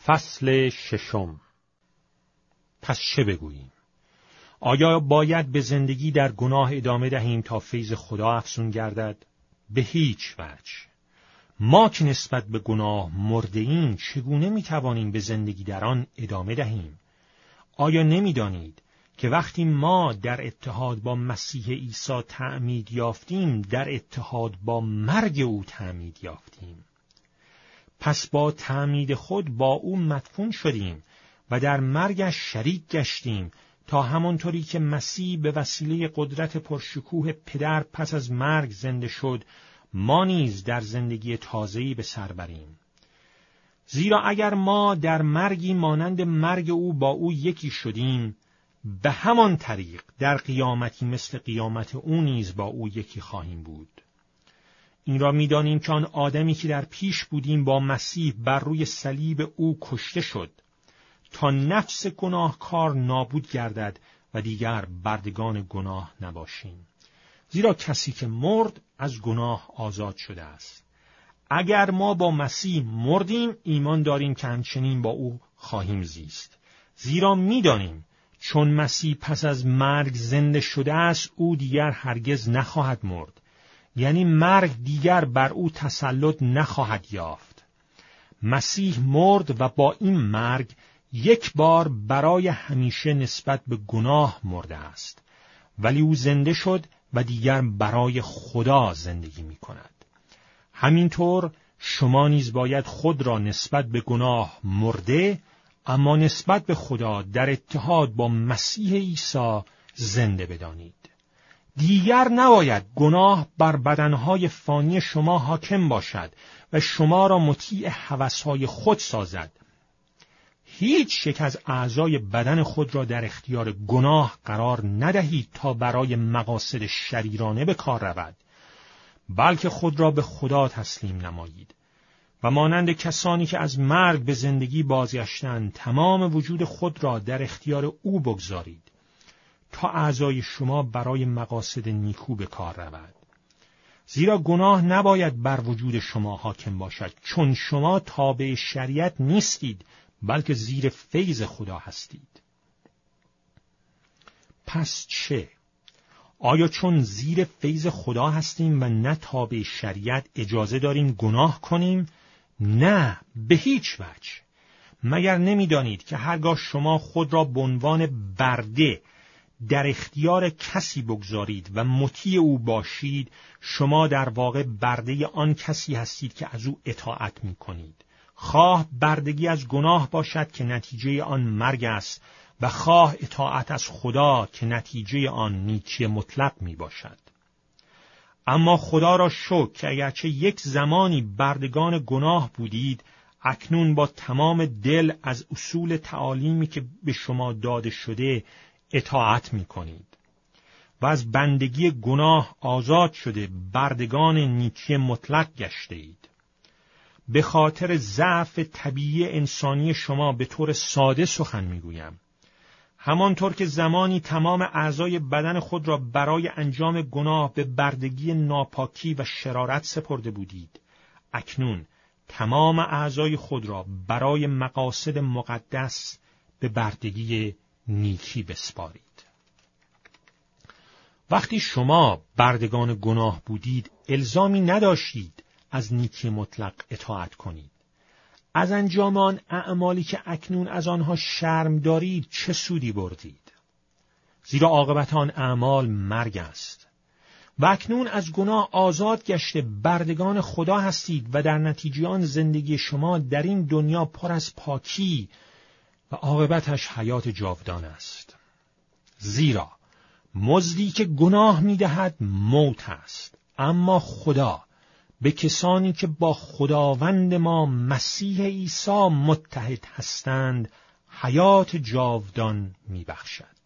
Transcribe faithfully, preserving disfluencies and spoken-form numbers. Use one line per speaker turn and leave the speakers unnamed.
فصل ششم. پس چه بگوییم؟ آیا باید به زندگی در گناه ادامه دهیم تا فیض خدا افزون گردد؟ به هیچ وجه. ما که نسبت به گناه مرده ایم، چگونه می توانیم به زندگی در آن ادامه دهیم؟ آیا نمی دانید که وقتی ما در اتحاد با مسیح عیسی تعمید یافتیم، در اتحاد با مرگ او تعمید یافتیم؟ پس با تعمید خود با او مدفون شدیم و در مرگش شریک گشتیم، تا همانطوری که مسیح به وسیله قدرت پرشکوه پدر پس از مرگ زنده شد، ما نیز در زندگی تازه‌ای به سر بریم. زیرا اگر ما در مرگی مانند مرگ او با او یکی شدیم، به همان طریق در قیامتی مثل قیامت او نیز با او یکی خواهیم بود. این را می‌دانیم که آن آدمی که در پیش بودیم با مسیح بر روی صلیب او کشته شد، تا نفس گناهکار نابود گردد و دیگر بردگان گناه نباشیم. زیرا کسی که مرد از گناه آزاد شده است. اگر ما با مسیح مردیم، ایمان داریم که همچنین با او خواهیم زیست. زیرا می‌دانیم چون مسیح پس از مرگ زنده شده است، او دیگر هرگز نخواهد مرد. یعنی مرگ دیگر بر او تسلط نخواهد یافت. مسیح مرد و با این مرگ یک بار برای همیشه نسبت به گناه مرده است، ولی او زنده شد و دیگر برای خدا زندگی می کند. همینطور شما نیز باید خود را نسبت به گناه مرده، اما نسبت به خدا در اتحاد با مسیح عیسی زنده بدانید. دیگر نباید گناه بر بدنهای فانی شما حاکم باشد و شما را مطیع هوسهای خود سازد. هیچ یک از اعضای بدن خود را در اختیار گناه قرار ندهید تا برای مقاصد شریرانه به کار رود، بلکه خود را به خدا تسلیم نمایید و مانند کسانی که از مرگ به زندگی بازگشتند، تمام وجود خود را در اختیار او بگذارید تا اعضای شما برای مقاصد نیکو به کار رود. زیرا گناه نباید بر وجود شما حاکم باشد، چون شما تابع شریعت نیستید، بلکه زیر فیض خدا هستید. پس چه؟ آیا چون زیر فیض خدا هستیم و نه تابع شریعت اجازه داریم گناه کنیم؟ نه، به هیچ وجه. مگر نمی‌دانید که هرگاه شما خود را به عنوان برده در اختیار کسی بگذارید و مطیع او باشید، شما در واقع برده آن کسی هستید که از او اطاعت می‌کنید. خواه بردگی از گناه باشد که نتیجه آن مرگ است و خواه اطاعت از خدا که نتیجه آن نیکی مطلق می باشد. اما خدا را شکر که اگرچه یک زمانی بردگان گناه بودید، اکنون با تمام دل از اصول تعالیمی که به شما داده شده اطاعت می کنید و از بندگی گناه آزاد شده بردگان نیکی مطلق گشته اید. به خاطر ضعف طبیعی انسانی شما به طور ساده سخن میگویم. همانطور که زمانی تمام اعضای بدن خود را برای انجام گناه به بردگی ناپاکی و شرارت سپرده بودید، اکنون تمام اعضای خود را برای مقاصد مقدس به بردگی نیکی بسپارید. وقتی شما بردگان گناه بودید، الزامی نداشتید از نیکی مطلق اطاعت کنید. از انجام آن اعمالی که اکنون از آنها شرم دارید چه سودی بردید؟ زیرا عاقبت آن اعمال مرگ است. و اکنون از گناه آزاد گشته بردگان خدا هستید و در نتیجه آن زندگی شما در این دنیا پر از پاکی و عاقبتش حیات جاودان است. زیرا مزدی که گناه می‌دهد موت است، اما خدا به کسانی که با خداوند ما مسیح عیسی متحد هستند حیات جاودان می‌بخشد.